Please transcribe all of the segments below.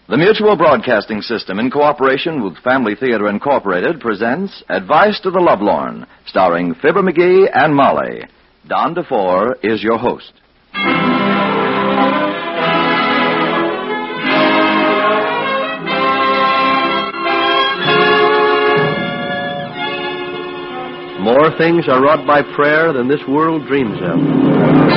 The Mutual Broadcasting System, in cooperation with Family Theater Incorporated, presents Advice to the Lovelorn, starring Fibber McGee and Molly. Don DeFore is your host. More things are wrought by prayer than this world dreams of.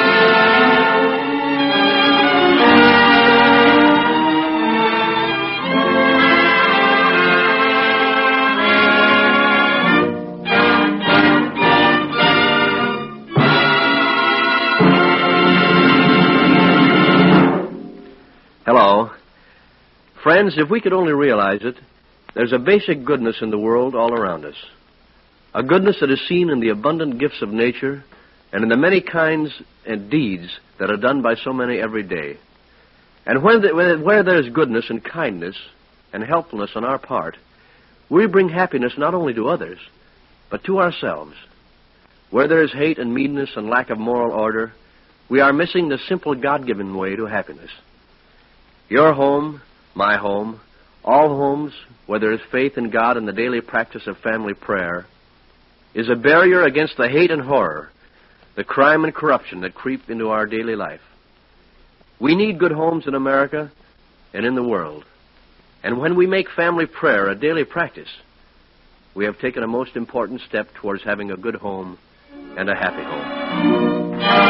Hello. Friends, if we could only realize it, there's a basic goodness in the world all around us. A goodness that is seen in the abundant gifts of nature and in the many kinds and deeds that are done by so many every day. And where there's goodness and kindness and helpfulness on our part, we bring happiness not only to others, but to ourselves. Where there is hate and meanness and lack of moral order, we are missing the simple God-given way to happiness. Your home, my home, all homes where there is faith in God and the daily practice of family prayer, is a barrier against the hate and horror, the crime and corruption that creep into our daily life. We need good homes in America and in the world. And when we make family prayer a daily practice, we have taken a most important step towards having a good home and a happy home.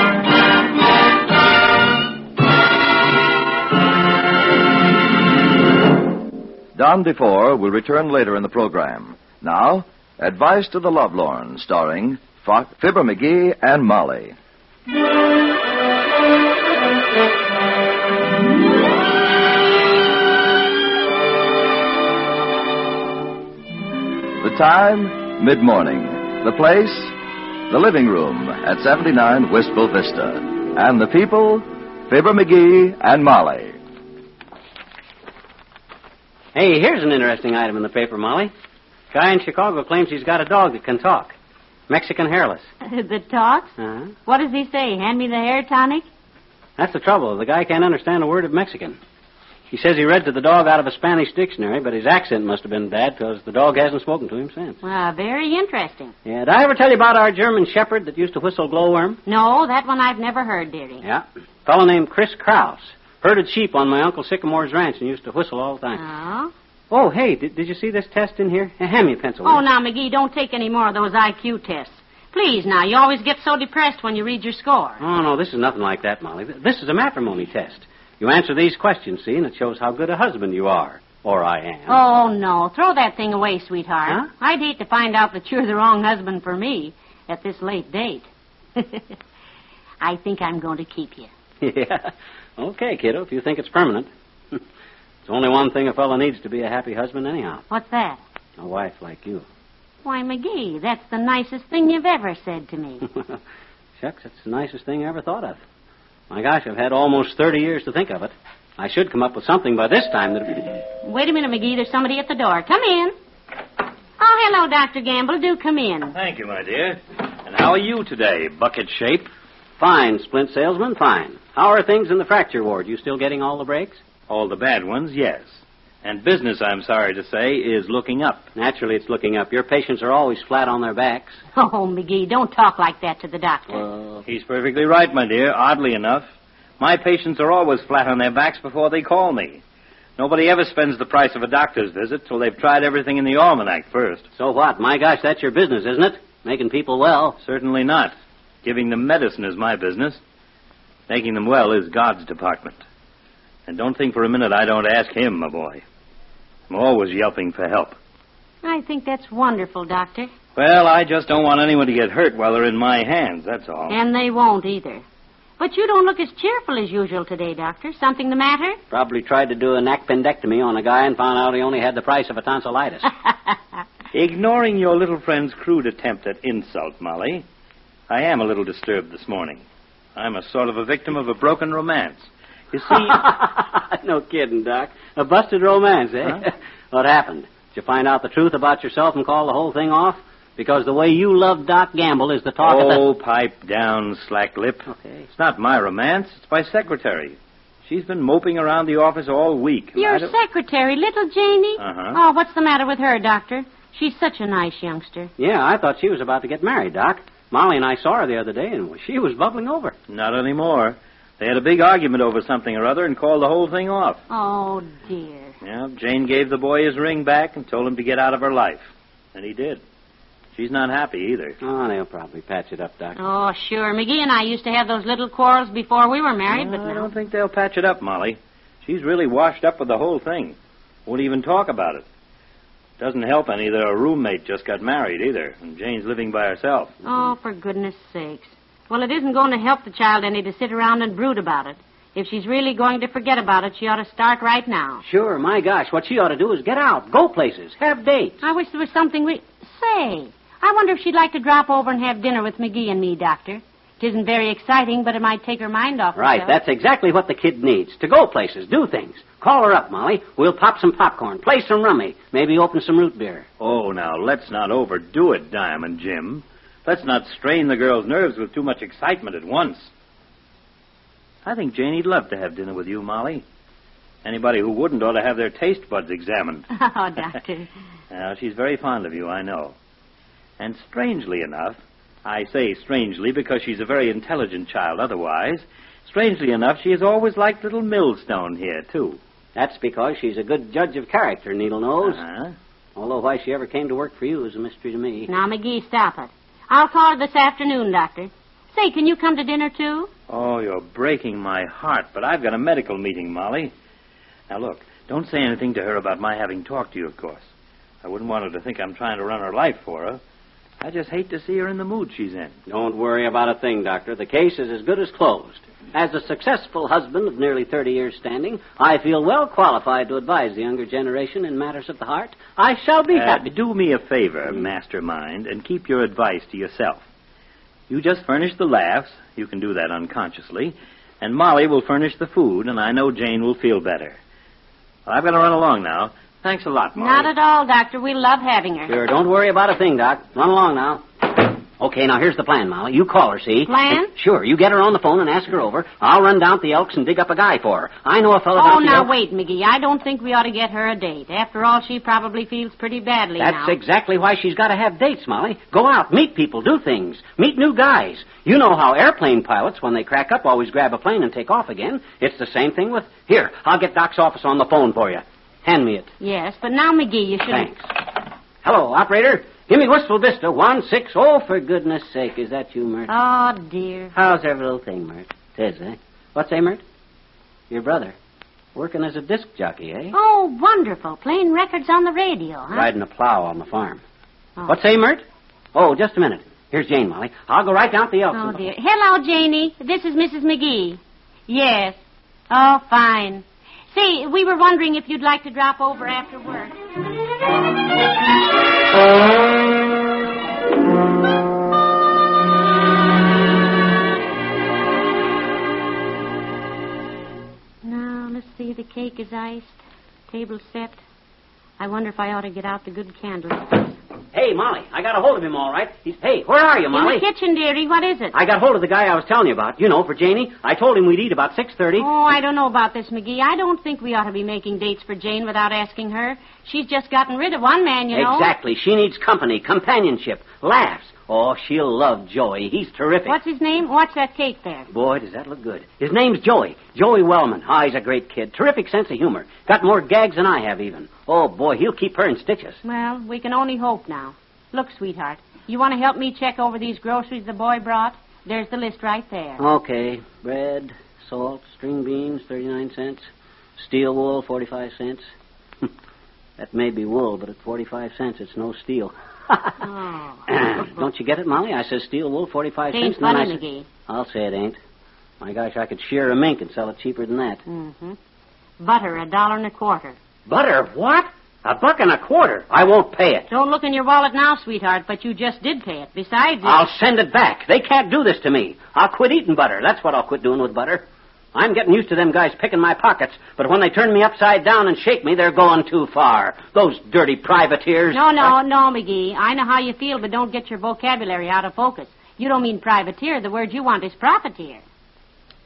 Don DeFore will return later in the program. Now, Advice to the Lovelorn, starring Fibber McGee and Molly. The time, mid-morning. The place, the living room at 79 Wistful Vista. And the people, Fibber McGee and Molly. Hey, here's an interesting item in the paper, Molly. Guy in Chicago claims he's got a dog that can talk. Mexican hairless. That talks? Uh-huh. What does he say? Hand me the hair tonic? That's the trouble. The guy can't understand a word of Mexican. He says he read to the dog out of a Spanish dictionary, but his accent must have been bad because the dog hasn't spoken to him since. Very interesting. Yeah, did I ever tell you about our German shepherd that used to whistle glowworm? No, that one I've never heard, dearie. Yeah. A fellow named Chris Krause. Herded sheep on my Uncle Sycamore's ranch and used to whistle all the time. Oh? Oh, hey, did you see this test in here? Hand me a pencil. Oh, now, McGee, don't take any more of those IQ tests. Please, now, you always get so depressed when you read your score. Oh, no, this is nothing like that, Molly. This is a matrimony test. You answer these questions, see, and it shows how good a husband you are. Or I am. Oh, no. Throw that thing away, sweetheart. Huh? I'd hate to find out that you're the wrong husband for me at this late date. I think I'm going to keep you. Yeah. Okay, kiddo, if you think it's permanent. It's only one thing a fellow needs to be a happy husband anyhow. What's that? A wife like you. Why, McGee, that's the nicest thing you've ever said to me. Shucks, that's the nicest thing I ever thought of. My gosh, I've had almost 30 years to think of it. I should come up with something by this time that... Wait a minute, McGee. There's somebody at the door. Come in. Oh, hello, Dr. Gamble. Do come in. Thank you, my dear. And how are you today, bucket shape? Fine, splint salesman, fine. How are things in the fracture ward? You still getting all the breaks? All the bad ones, yes. And business, I'm sorry to say, is looking up. Naturally, it's looking up. Your patients are always flat on their backs. Oh, McGee, don't talk like that to the doctor. He's perfectly right, my dear, oddly enough. My patients are always flat on their backs before they call me. Nobody ever spends the price of a doctor's visit till they've tried everything in the almanac first. So what? My gosh, that's your business, isn't it? Making people well. Certainly not. Giving them medicine is my business. Making them well is God's department. And don't think for a minute I don't ask him, my boy. I'm always yelping for help. I think that's wonderful, Doctor. Well, I just don't want anyone to get hurt while they're in my hands, that's all. And they won't either. But you don't look as cheerful as usual today, Doctor. Something the matter? Probably tried to do an appendectomy on a guy and found out he only had the price of a tonsillitis. Ignoring your little friend's crude attempt at insult, Molly, I am a little disturbed this morning. I'm a sort of a victim of a broken romance. You see... No kidding, Doc. A busted romance, eh? Huh? What happened? Did you find out the truth about yourself and call the whole thing off? Because the way you love Doc Gamble is the talk of the... Oh, pipe down, slack lip. Okay. It's not my romance. It's my secretary. She's been moping around the office all week. Your secretary, little Janie? Uh-huh. Oh, what's the matter with her, Doctor? She's such a nice youngster. Yeah, I thought she was about to get married, Doc. Molly and I saw her the other day, and she was bubbling over. Not anymore. They had a big argument over something or other and called the whole thing off. Oh, dear. Yeah, Jane gave the boy his ring back and told him to get out of her life. And he did. She's not happy either. Oh, they'll probably patch it up, Doc. Oh, sure. McGee and I used to have those little quarrels before we were married, but I now... don't think they'll patch it up, Molly. She's really washed up with the whole thing. Won't even talk about it. Doesn't help any that her roommate just got married either, and Jane's living by herself. Oh, for goodness sakes. Well, it isn't going to help the child any to sit around and brood about it. If she's really going to forget about it, she ought to start right now. Sure, my gosh, what she ought to do is get out, go places, have dates. I wish there was something we... Say, I wonder if she'd like to drop over and have dinner with McGee and me, Doctor. It isn't very exciting, but it might take her mind off Right, herself. that's exactly what the kid needs, to go places, do things. Call her up, Molly. We'll pop some popcorn, play some rummy, maybe open some root beer. Oh, now, let's not overdo it, Diamond Jim. Let's not strain the girl's nerves with too much excitement at once. I think Janie'd love to have dinner with you, Molly. Anybody who wouldn't ought to have their taste buds examined. Oh, Doctor. Now, she's very fond of you, I know. And strangely enough, I say strangely because she's a very intelligent child otherwise, strangely enough, she has always liked little Millstone here, too. That's because she's a good judge of character, Needle knows. Uh-huh. Although why she ever came to work for you is a mystery to me. Now, McGee, stop it. I'll call her this afternoon, Doctor. Say, can you come to dinner, too? Oh, you're breaking my heart, but I've got a medical meeting, Molly. Now, look, don't say anything to her about my having talked to you, of course. I wouldn't want her to think I'm trying to run her life for her. I just hate to see her in the mood she's in. Don't worry about a thing, Doctor. The case is as good as closed. As a successful husband of nearly 30 years' standing, I feel well qualified to advise the younger generation in matters of the heart. I shall be happy. Do me a favor, mastermind, and keep your advice to yourself. You just furnish the laughs. You can do that unconsciously. And Molly will furnish the food, and I know Jane will feel better. Well, I've got to run along now. Thanks a lot, Molly. Not at all, Doctor. We love having her. Sure, don't worry about a thing, Doc. Run along now. Okay, now here's the plan, Molly. You call her, see? Plan? Sure, you get her on the phone and ask her over. I'll run down to the Elks and dig up a guy for her. I know a fellow down Oh, at the now, Elks. wait, McGee. I don't think we ought to get her a date. After all, she probably feels pretty badly now. That's exactly why she's got to have dates, Molly. Go out, meet people, do things, meet new guys. You know how airplane pilots, when they crack up, always grab a plane and take off again. It's the same thing with... Here, I'll get Doc's office on the phone for you. Hand me it. Yes, but now, McGee, you should... Thanks. Hello, operator. Give me Wistful Vista 16... Oh, for goodness sake, is that you, Mert? Oh, dear. How's every little thing, Mert? Tis, eh? What's say, Mert? Your brother. Working as a disc jockey, eh? Oh, wonderful. Playing records on the radio, huh? Riding a plow on the farm. Oh. What's say, Mert? Oh, just a minute. Here's Jane, Molly. I'll go right down to the Elks. Oh, dear. Hello, Janie. This is Mrs. McGee. Yes. Oh, fine. Say, we were wondering if you'd like to drop over after work. Now, let's see. The cake is iced. Table set. I wonder if I ought to get out the good candles. Hey, Molly, I got a hold of him all right. Hey, where are you, Molly? In the kitchen, dearie. What is it? I got hold of the guy I was telling you about. You know, for Janie. I told him we'd eat about 6:30. Oh, I don't know about this, McGee. I don't think we ought to be making dates for Jane without asking her. She's just gotten rid of one man, you know. Exactly. She needs company, companionship, laughs. Oh, she'll love Joey. He's terrific. What's his name? Watch that cake there. Boy, does that look good. His name's Joey. Joey Wellman. Oh, he's a great kid. Terrific sense of humor. Got more gags than I have, even. Oh, boy, he'll keep her in stitches. Well, we can only hope now. Look, sweetheart, you want to help me check over these groceries the boy brought? There's the list right there. Okay. Bread, salt, string beans, 39 cents. Steel wool, 45 cents. That may be wool, but at 45 cents, it's no steel. Oh. Don't you get it, Molly? I said steel wool, 45 cents. Ain't and then funny, I said, McGee. I'll say it ain't. My gosh, I could shear a mink and sell it cheaper than that. Mm-hmm. Butter, $1.25. Butter? What? $1.25. I won't pay it. Don't look in your wallet now, sweetheart, but you just did pay it. Besides... I'll send it back. They can't do this to me. I'll quit eating butter. That's what I'll quit doing with butter. I'm getting used to them guys picking my pockets, but when they turn me upside down and shake me, they're going too far. Those dirty privateers. No, McGee. I know how you feel, but don't get your vocabulary out of focus. You don't mean privateer. The word you want is profiteer.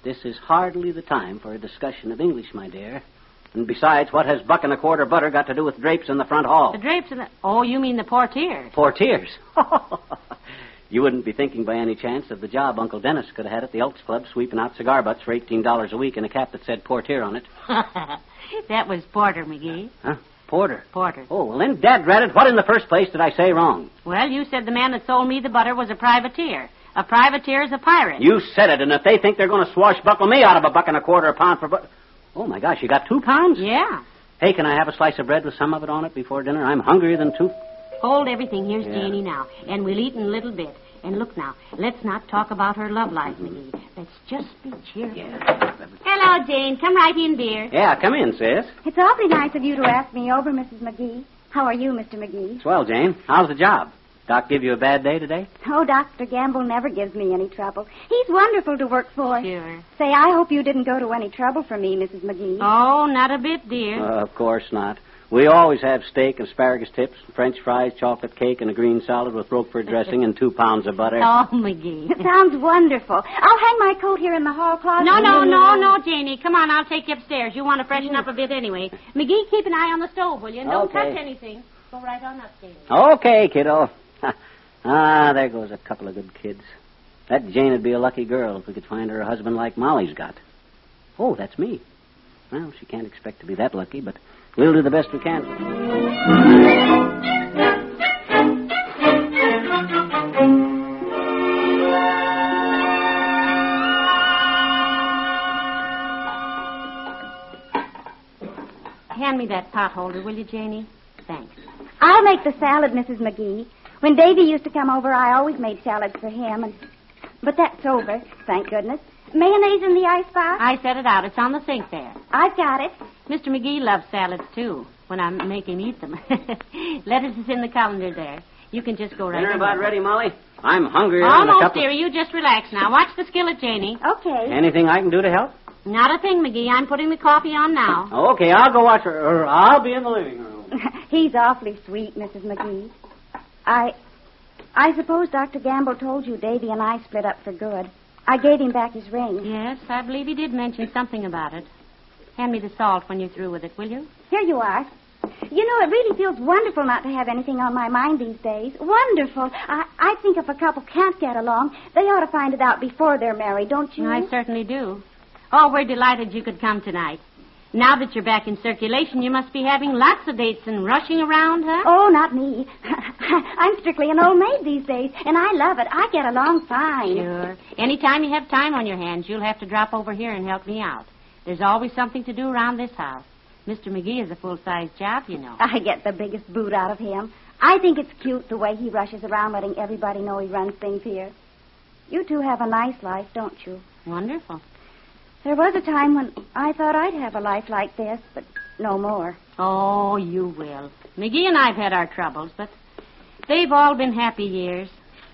this is hardly the time for a discussion of English, my dear. And besides, what has buck and a quarter butter got to do with drapes in the front hall? The drapes in the... Oh, you mean the portières. Portiers? You wouldn't be thinking by any chance of the job Uncle Dennis could have had at the Elks Club sweeping out cigar butts for $18 a week and a cap that said portier on it. That was Porter, McGee. Huh? Porter? Porter. Oh, well, then, daddrat, what in the first place did I say wrong? Well, you said the man that sold me the butter was a privateer. A privateer is a pirate. You said it, and if they think they're going to swashbuckle me out of a buck and a quarter a pound for butter... Oh, my gosh, you got 2 pounds? Yeah. Hey, can I have a slice of bread with some of it on it before dinner? I'm hungrier than 2... Hold everything. Here's Janie now. And we'll eat in a little bit. And look now, let's not talk about her love life, McGee. Let's just be cheerful. Yeah. Hello, Jane. Come right in, dear. Yeah, come in, sis. It's awfully nice of you to ask me over, Mrs. McGee. How are you, Mr. McGee? Swell, Jane. How's the job? Doc give you a bad day today? Oh, Dr. Gamble never gives me any trouble. He's wonderful to work for. Sure. Say, I hope you didn't go to any trouble for me, Mrs. McGee. Oh, not a bit, dear. Of course not. We always have steak, asparagus tips, French fries, chocolate cake, and a green salad with Roquefort dressing and 2 pounds of butter. Oh, McGee. It sounds wonderful. I'll hang my coat here in the hall closet. No, Janie. Come on, I'll take you upstairs. You want to freshen up a bit anyway. McGee, keep an eye on the stove, will you? And don't Okay. touch anything. Go right on up, Janie. Okay, kiddo. There goes a couple of good kids. That Jane would be a lucky girl if we could find her a husband like Molly's got. Oh, that's me. Well, she can't expect to be that lucky, but we'll do the best we can. Hand me that pot holder, will you, Janie? Thanks. I'll make the salad, Mrs. McGee. When Davy used to come over, I always made salads for him. But that's over, thank goodness. Mayonnaise in the icebox? I set it out. It's on the sink there. I've got it. Mr. McGee loves salads, too, when I make him eat them. Lettuce is in the colander there. You can just go right Dinner in. about ready, Molly? I'm hungrier than a Almost, couple... dearie. You just relax now. Watch the skillet, Janie. Okay. Anything I can do to help? Not a thing, McGee. I'm putting the coffee on now. Okay, I'll go watch her. Or I'll be in the living room. He's awfully sweet, Mrs. McGee. I suppose Dr. Gamble told you Davy and I split up for good. I gave him back his ring. Yes, I believe he did mention something about it. Hand me the salt when you're through with it, will you? Here you are. You know, it really feels wonderful not to have anything on my mind these days. Wonderful. I think if a couple can't get along, they ought to find it out before they're married, don't you? I certainly do. Oh, we're delighted you could come tonight. Now that you're back in circulation, you must be having lots of dates and rushing around, huh? Oh, not me. I'm strictly an old maid these days, and I love it. I get along fine. Sure. Anytime you have time on your hands, you'll have to drop over here and help me out. There's always something to do around this house. Mr. McGee is a full-size job, you know. I get the biggest boot out of him. I think it's cute the way he rushes around letting everybody know he runs things here. You two have a nice life, don't you? Wonderful. There was a time when I thought I'd have a life like this, but no more. Oh, you will. McGee and I've had our troubles, but they've all been happy years.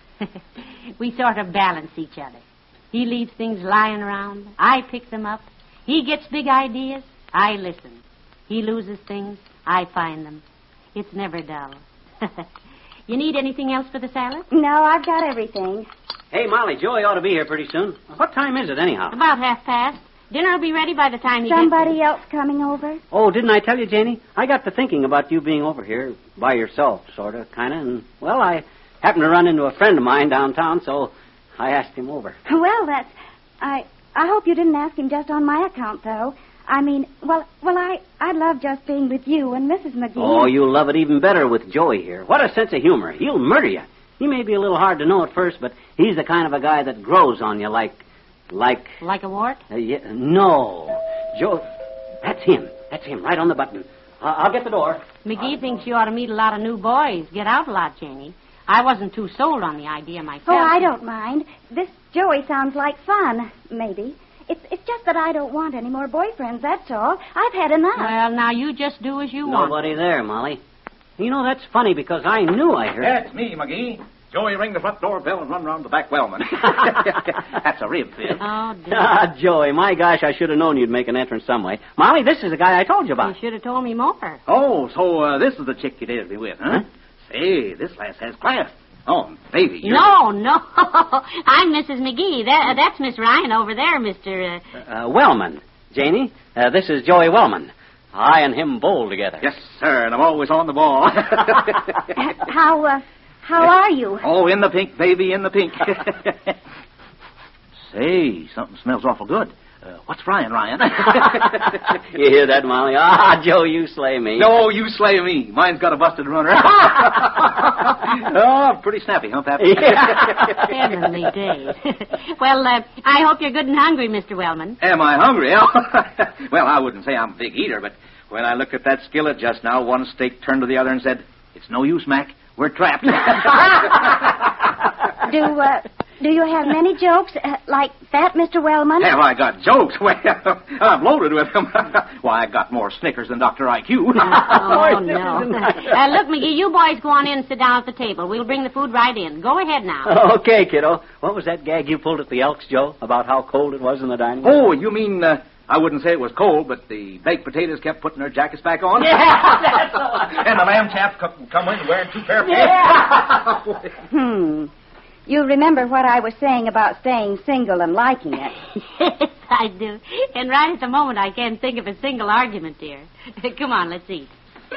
We sort of balance each other. He leaves things lying around. I pick them up. He gets big ideas. I listen. He loses things. I find them. It's never dull. You need anything else for the salad? No, I've got everything. Hey, Molly, Joey ought to be here pretty soon. What time is it, anyhow? About 1:30. Dinner will be ready by the time you Somebody get there. else coming over? Oh, didn't I tell you, Janie? I got to thinking about you being over here by yourself, sort of, kind of. And, well, I happened to run into a friend of mine downtown, so I asked him over. Well, that's... I hope you didn't ask him just on my account, though. I mean, I love just being with you and Mrs. McGee. Oh, you'll love it even better with Joey here. What a sense of humor. He'll murder you. He may be a little hard to know at first, but he's the kind of a guy that grows on you like... Like a wart? No. Joe, that's him. That's him, right on the button. I'll get the door. McGee thinks you ought to meet a lot of new boys. Get out a lot, Janie. I wasn't too sold on the idea myself. Oh, I don't mind. This Joey sounds like fun, maybe. It's just that I don't want any more boyfriends, that's all. I've had enough. Well, now you just do as you want. Nobody there, Molly. You know, that's funny because I knew I heard... That's me, McGee. Joey, ring the front door bell and run round the back wellman. That's a rib, Phil. Oh, dear. Ah, Joey, my gosh, I should have known you'd make an entrance some way. Molly, this is the guy I told you about. You should have told me more. Oh, so this is the chick you dared me with, huh? Say, this lass has class. Oh, baby. No. I'm Mrs. McGee. That's Miss Ryan over there, Mr. Wellman. Janie, this is Joey Wellman. I and him bowl together. Yes, sir, and I'm always on the ball. How are you? Oh, in the pink, baby, in the pink. Say, something smells awful good. What's frying, Ryan? You hear that, Molly? Ah, Joe, you slay me. No, you slay me. Mine's got a busted runner. Oh, pretty snappy, huh, Pappy? Heavenly days. Well, I hope you're good and hungry, Mr. Wellman. Am I hungry? Well, I wouldn't say I'm a big eater, but when I looked at that skillet just now, one steak turned to the other and said, "It's no use, Mac. We're trapped." Do you have many jokes like that, Mr. Wellman? Have I got jokes? Well, I'm loaded with them. Why, I got more Snickers than Dr. IQ. Oh, no. Look, McGee, you boys go on in and sit down at the table. We'll bring the food right in. Go ahead now. Okay, kiddo. What was that gag you pulled at the Elks, Joe, about how cold it was in the dining room? Oh, you mean... I wouldn't say it was cold, but the baked potatoes kept putting their jackets back on. Yeah, that's the one. And the lamb chaps come in wearing 2 pair of pants. Yeah. You remember what I was saying about staying single and liking it? Yes, I do. And right at the moment, I can't think of a single argument, dear. Come on, let's eat.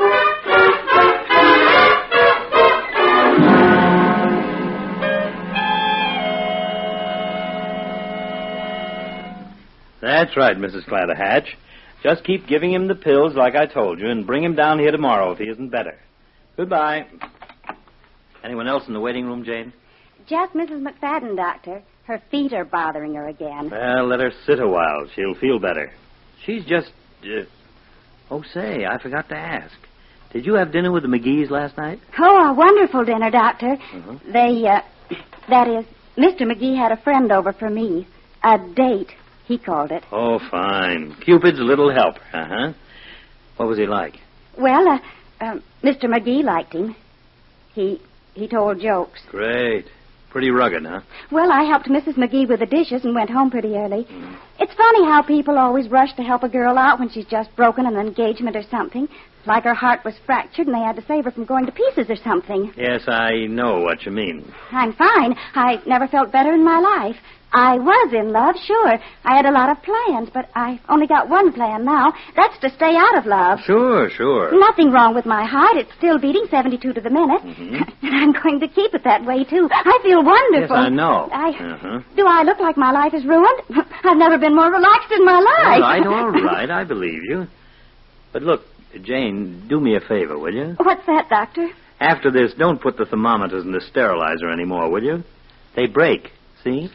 That's right, Mrs. Clatterhatch. Just keep giving him the pills like I told you and bring him down here tomorrow if he isn't better. Goodbye. Anyone else in the waiting room, Jane? Just Mrs. McFadden, Doctor. Her feet are bothering her again. Well, let her sit a while. She'll feel better. She's just... Oh, say, I forgot to ask. Did you have dinner with the McGees last night? Oh, a wonderful dinner, Doctor. That is, Mr. McGee had a friend over for me. A date, he called it. Oh, fine. Cupid's little helper, uh-huh. What was he like? Well, Mr. McGee liked him. He told jokes. Great. Pretty rugged, huh? Well, I helped Mrs. McGee with the dishes and went home pretty early. It's funny how people always rush to help a girl out when she's just broken an engagement or something. Like her heart was fractured and they had to save her from going to pieces or something. Yes, I know what you mean. I'm fine. I never felt better in my life. I was in love, sure. I had a lot of plans, but I only got one plan now. That's to stay out of love. Sure. Nothing wrong with my heart. It's still beating 72 to the minute. And I'm going to keep it that way, too. I feel wonderful. Yes, I know. Do I look like my life is ruined? I've never been more relaxed in my life. All right. I believe you. But look, Jane, do me a favor, will you? What's that, Doctor? After this, don't put the thermometers in the sterilizer anymore, will you? They break, see?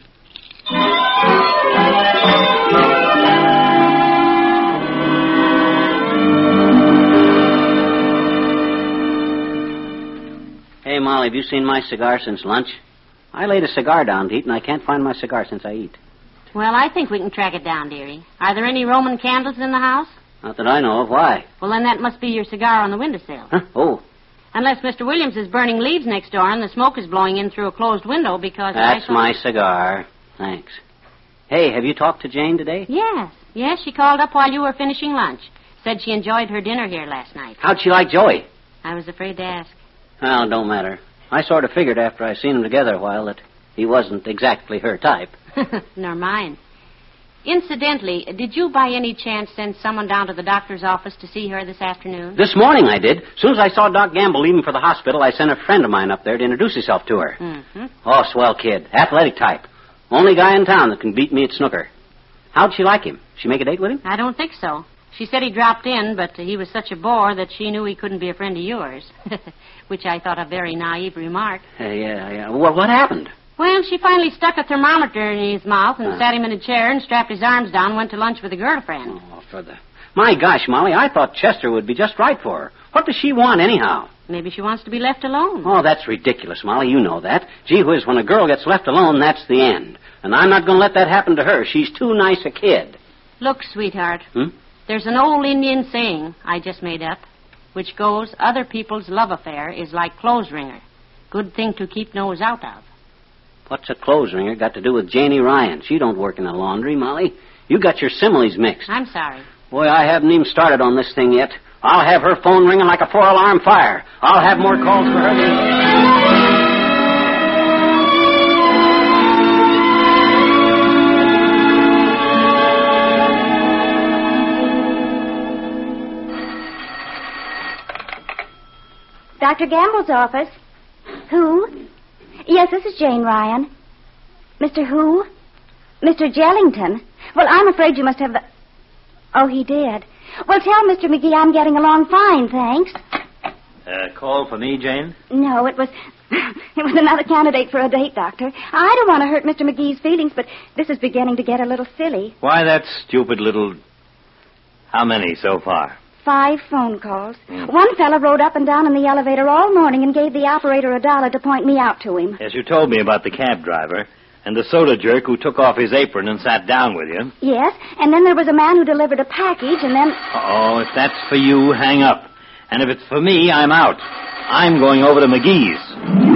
Hey, Molly, have you seen my cigar since lunch? I laid a cigar down to eat, and I can't find my cigar since I eat. Well, I think we can track it down, dearie. Are there any Roman candles in the house? Not that I know of. Why? Well, then that must be your cigar on the windowsill. Huh? Oh. Unless Mr. Williams is burning leaves next door and the smoke is blowing in through a closed window because... That's my cigar. Thanks. Hey, have you talked to Jane today? Yes, she called up while you were finishing lunch. Said she enjoyed her dinner here last night. How'd she like Joey? I was afraid to ask. Well, don't matter. I sort of figured after I seen them together a while that he wasn't exactly her type. Nor mine. Incidentally, did you by any chance send someone down to the doctor's office to see her this afternoon? This morning I did. As soon as I saw Doc Gamble leaving for the hospital, I sent a friend of mine up there to introduce himself to her. Mm-hmm. Oh, swell kid. Athletic type. Only guy in town that can beat me at snooker. How'd she like him? She make a date with him? I don't think so. She said he dropped in, but he was such a bore that she knew he couldn't be a friend of yours. Which I thought a very naive remark. Yeah. Well, what happened? Well, she finally stuck a thermometer in his mouth and sat him in a chair and strapped his arms down and went to lunch with a girlfriend. Oh, My gosh, Molly, I thought Chester would be just right for her. What does she want, anyhow? Maybe she wants to be left alone. Oh, that's ridiculous, Molly. You know that. Gee whiz, when a girl gets left alone, that's the end. And I'm not going to let that happen to her. She's too nice a kid. Look, sweetheart, there's an old Indian saying I just made up, which goes, other people's love affair is like clothes wringer. Good thing to keep nose out of. What's a clothes wringer got to do with Janie Ryan? She don't work in a laundry, Molly. You got your similes mixed. I'm sorry. Boy, I haven't even started on this thing yet. I'll have her phone ringing like a 4-alarm fire. I'll have more calls for her than... Dr. Gamble's office. Who? Yes, this is Jane Ryan. Mr. who? Mr. Jellington. Well, I'm afraid you must have the... Oh, he did. Well, tell Mr. McGee I'm getting along fine, thanks. Call for me, Jane? No, it was... It was another candidate for a date, Doctor. I don't want to hurt Mr. McGee's feelings, but this is beginning to get a little silly. Why, that stupid little... How many so far? 5 phone calls. One fella rode up and down in the elevator all morning and gave the operator $1 to point me out to him. Yes, you told me about the cab driver and the soda jerk who took off his apron and sat down with you. Yes, and then there was a man who delivered a package, and then... Oh, if that's for you, hang up. And if it's for me, I'm out. I'm going over to McGee's.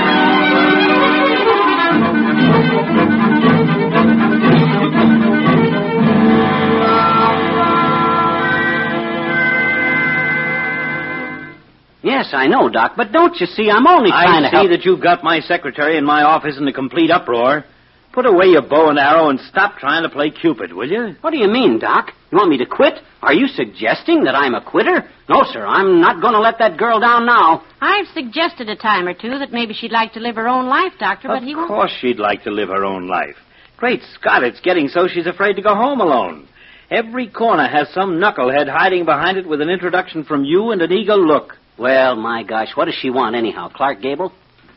Yes, I know, Doc, but don't you see, I'm only trying to help. I see that you've got my secretary in my office in a complete uproar. Put away your bow and arrow and stop trying to play Cupid, will you? What do you mean, Doc? You want me to quit? Are you suggesting that I'm a quitter? No, sir, I'm not going to let that girl down now. I've suggested a time or two that maybe she'd like to live her own life, Doctor, but he won't. Of course she'd like to live her own life. Great Scott, it's getting so she's afraid to go home alone. Every corner has some knucklehead hiding behind it with an introduction from you and an eager look. Well, my gosh, what does she want anyhow? Clark Gable?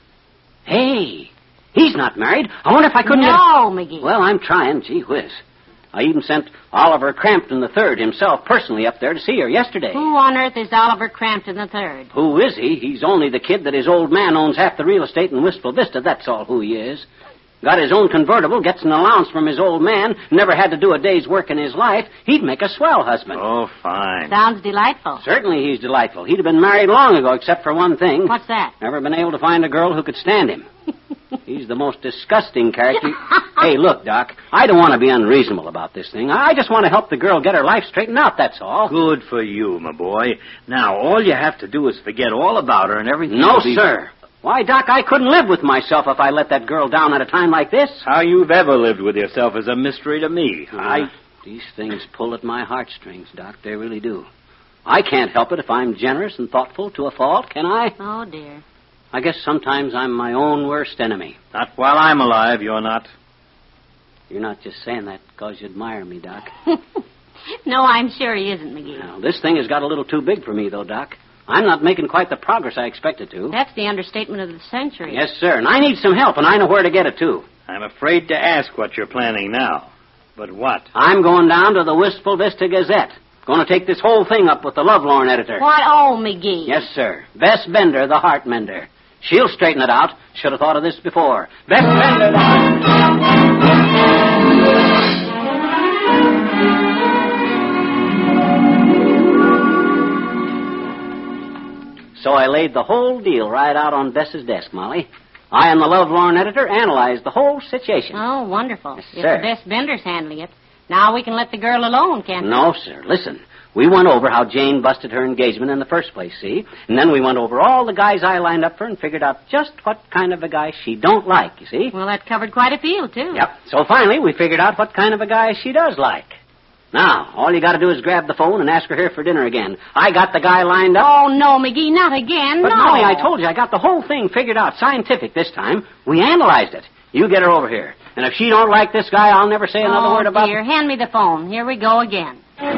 Hey, he's not married. I wonder if I couldn't... No, McGee. Well, I'm trying. Gee whiz. I even sent Oliver Crampton III himself personally up there to see her yesterday. Who on earth is Oliver Crampton III? Who is he? He's only the kid that his old man owns half the real estate in Wistful Vista. That's all who he is. Got his own convertible, gets an allowance from his old man, never had to do a day's work in his life. He'd make a swell husband. Oh, fine. Sounds delightful. Certainly he's delightful. He'd have been married long ago, except for one thing. What's that? Never been able to find a girl who could stand him. He's the most disgusting character. Hey, look, Doc, I don't want to be unreasonable about this thing. I just want to help the girl get her life straightened out, that's all. Good for you, my boy. Now, all you have to do is forget all about her and everything. No, sir. Why, Doc, I couldn't live with myself if I let that girl down at a time like this. How you've ever lived with yourself is a mystery to me. These things pull at my heartstrings, Doc. They really do. I can't help it if I'm generous and thoughtful to a fault, can I? Oh, dear. I guess sometimes I'm my own worst enemy. Not while I'm alive, you're not. You're not just saying that because you admire me, Doc. No, I'm sure he isn't, McGee. Now, this thing has got a little too big for me, though, Doc. I'm not making quite the progress I expected to. That's the understatement of the century. Yes, sir, and I need some help, and I know where to get it, too. I'm afraid to ask what you're planning now. But what? I'm going down to the Wistful Vista Gazette. Going to take this whole thing up with the Lovelorn editor. What? Oh, McGee. Yes, sir. Bess Bender, the heart mender. She'll straighten it out. Should have thought of this before. Bess Bender, the heart... So I laid the whole deal right out on Bess's desk, Molly. I and the Lovelorn editor analyzed the whole situation. Oh, wonderful. Yes, if sir. Bess Bender's handling it, now we can let the girl alone, can't we? No, sir. Listen. We went over how Jane busted her engagement in the first place, see? And then we went over all the guys I lined up for and figured out just what kind of a guy she don't like, you see? Well, that covered quite a field, too. Yep. So finally, we figured out what kind of a guy she does like. Now, all you got to do is grab the phone and ask her here for dinner again. I got the guy lined up. Oh, no, McGee, not again. But, no. Molly, I told you I got the whole thing figured out, scientific this time. We analyzed it. You get her over here. And if she don't like this guy, I'll never say another word about it. Oh, dear, hand me the phone. Here we go again.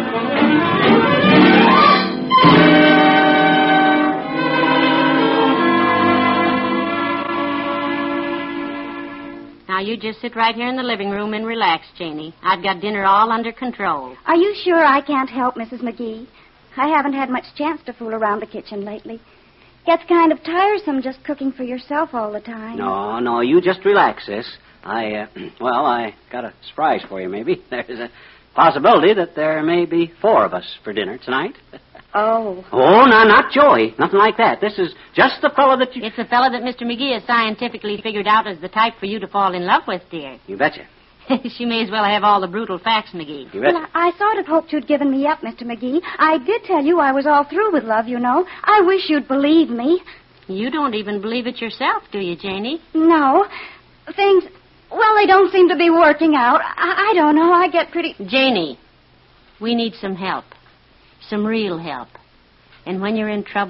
Now, you just sit right here in the living room and relax, Janie. I've got dinner all under control. Are you sure I can't help, Mrs. McGee? I haven't had much chance to fool around the kitchen lately. Gets kind of tiresome just cooking for yourself all the time. No, you just relax, sis. I got a surprise for you, maybe. There's a possibility that there may be 4 of us for dinner tonight. Oh. Oh, no, not Joey. Nothing like that. This is just the fellow that you... It's the fellow that Mr. McGee has scientifically figured out as the type for you to fall in love with, dear. You betcha. She may as well have all the brutal facts, McGee. You betcha. Well, I sort of hoped you'd given me up, Mr. McGee. I did tell you I was all through with love, you know. I wish you'd believe me. You don't even believe it yourself, do you, Janie? No. Things... Well, they don't seem to be working out. I don't know. I get pretty... Janie, we need some help. Some real help. And when you're in trouble,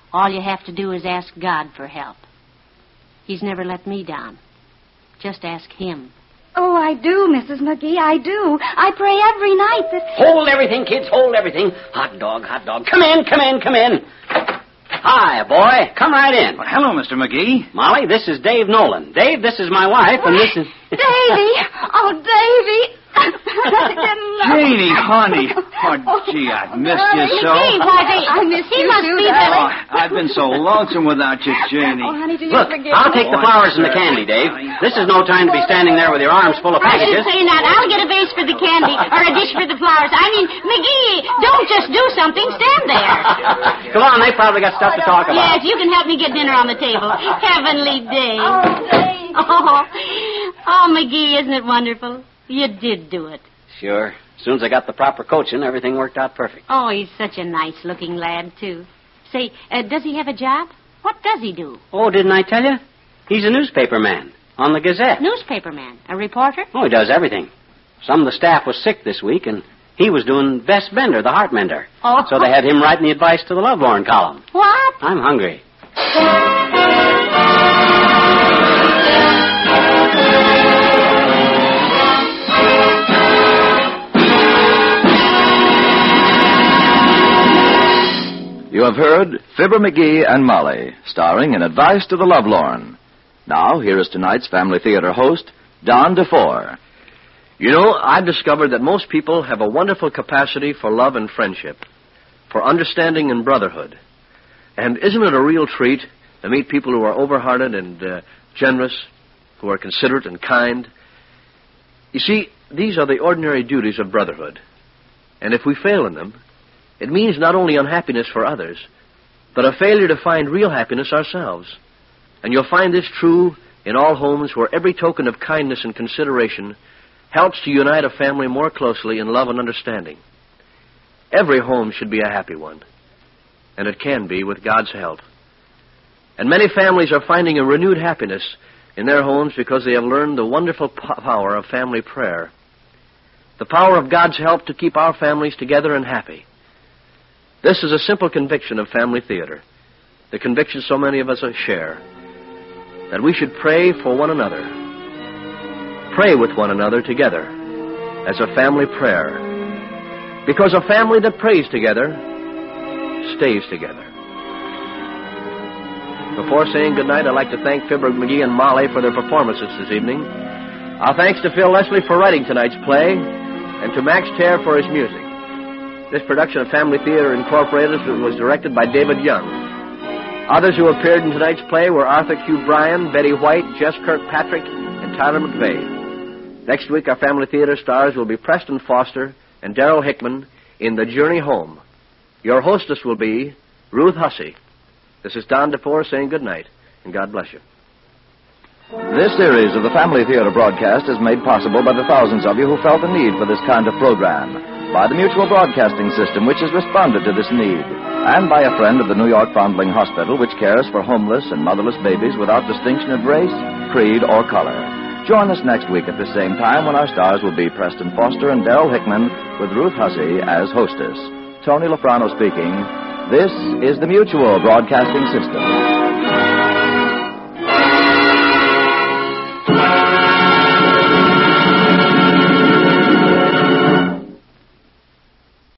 All you have to do is ask God for help. He's never let me down. Just ask him. Oh, I do, Mrs. McGee, I do. I pray every night that... Hold everything, kids, hold everything. Hot dog, hot dog. Come in, come in, come in. Hi, boy. Come right in. Well, hello, Mr. McGee. Molly, this is Dave Nolan. Dave, this is my wife, and this is... Davy! Oh, Davy! Janie, honey. Oh, gee, I've missed you so. McGee, why, I missed you must too, be darling. Oh, I've been so lonesome without you, Janie. Oh, honey, do you Look, forgive I'll me? take the flowers and the candy, Dave. This is no time to be standing there with your arms full of I packages. didn't say that. I'll get a vase for the candy or a dish for the flowers. I mean, McGee, don't just do something. Stand there. Come on, they probably got stuff to talk about. Yes, you can help me get dinner on the table. Heavenly day. Oh, Dave. Oh, McGee, isn't it wonderful? You did do it. Sure. As soon as I got the proper coaching, everything worked out perfect. Oh, he's such a nice-looking lad, too. Say, does he have a job? What does he do? Oh, didn't I tell you? He's a newspaper man on the Gazette. Newspaper man. A reporter? Oh, he does everything. Some of the staff was sick this week, and he was doing Bess Bender, the heart mender. Oh. So they had him writing the advice to the Lovelorn column. What? I'm hungry. You have heard Fibber McGee and Molly, starring in Advice to the Lovelorn. Now, here is tonight's Family Theater host, Don DeFore. You know, I've discovered that most people have a wonderful capacity for love and friendship, for understanding and brotherhood. And isn't it a real treat to meet people who are over-hearted and generous, who are considerate and kind? You see, these are the ordinary duties of brotherhood. And if we fail in them, it means not only unhappiness for others, but a failure to find real happiness ourselves. And you'll find this true in all homes where every token of kindness and consideration helps to unite a family more closely in love and understanding. Every home should be a happy one, and it can be with God's help. And many families are finding a renewed happiness in their homes because they have learned the wonderful power of family prayer, the power of God's help to keep our families together and happy. This is a simple conviction of Family Theater, the conviction so many of us share, that we should pray for one another, pray with one another together as a family prayer, because a family that prays together stays together. Before saying goodnight, I'd like to thank Fibber McGee and Molly for their performances this evening. Our thanks to Phil Leslie for writing tonight's play, and to Max Terr for his music. This production of Family Theater Incorporated was directed by David Young. Others who appeared in tonight's play were Arthur Q. Bryan, Betty White, Jess Kirkpatrick, and Tyler McVeigh. Next week, our Family Theater stars will be Preston Foster and Darrell Hickman in The Journey Home. Your hostess will be Ruth Hussey. This is Don DeFore saying good night, and God bless you. This series of the Family Theater broadcast is made possible by the thousands of you who felt the need for this kind of program, by the Mutual Broadcasting System, which has responded to this need, and by a friend of the New York Foundling Hospital, which cares for homeless and motherless babies without distinction of race, creed, or color. Join us next week at the same time when our stars will be Preston Foster and Darrell Hickman with Ruth Hussey as hostess. Tony Lafrano speaking. This is the Mutual Broadcasting System.